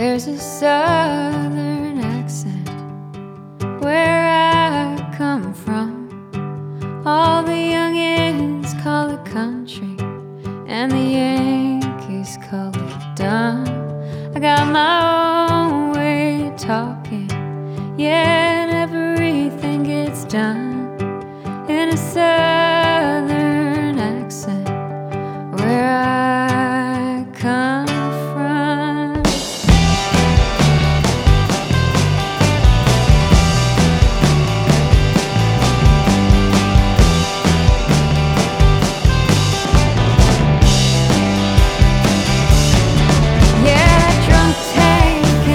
There's a southern accent where I come from. All the youngins call it country, and the Yankees call it dumb. I got my own way of talking, yet everything gets done.